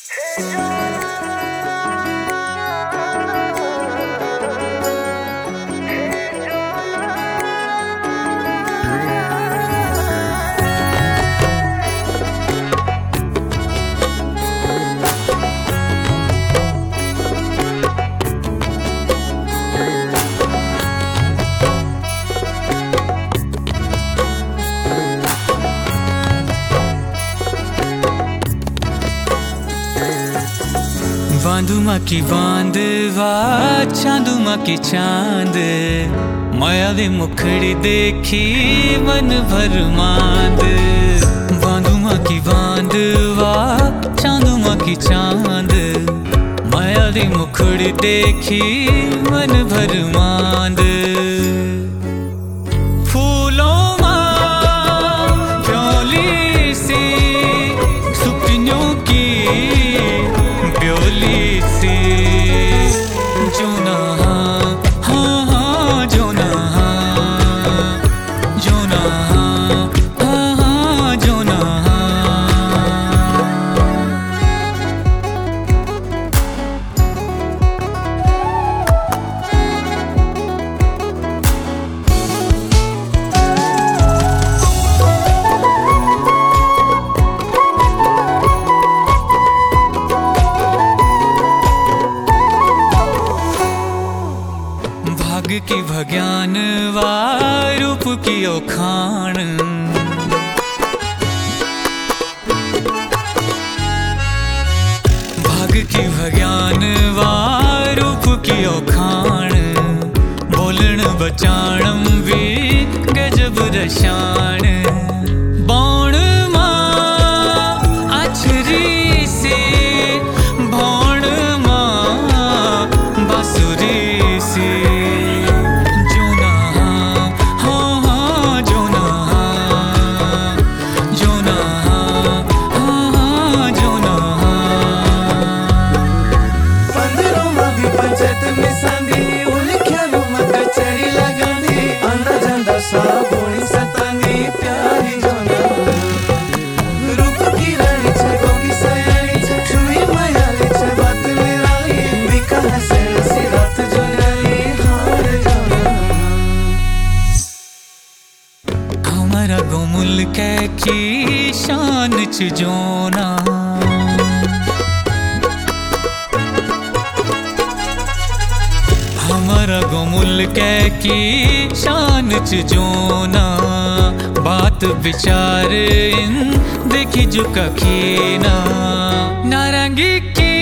बांधुमा की बांधवा चांदुमा की चांद माया दी मुखड़ी देखी मन भर मांद। बांधुमा की बांधवा चांदुमा की चांद माया दी मुखड़ी देखी मन भर मांद। फूलों मां प्योली सी सुपनों की ब्योली सी जोना हाँ हाँ जोना जोना हाँ हाँ जोना। भाग की भज्ञान वा रूप की ओखाण भाग की भज्ञान वा रूप की ओखाण बोलण बचाणम भी गजब रशाण। बौण मां अछरी सी भौण मां बांसुरी सी हमारा गोमुल की शान च जोना। हमारा गोमुल की शान च जोना बात विचार इन देखी जो कखीना नारंगी की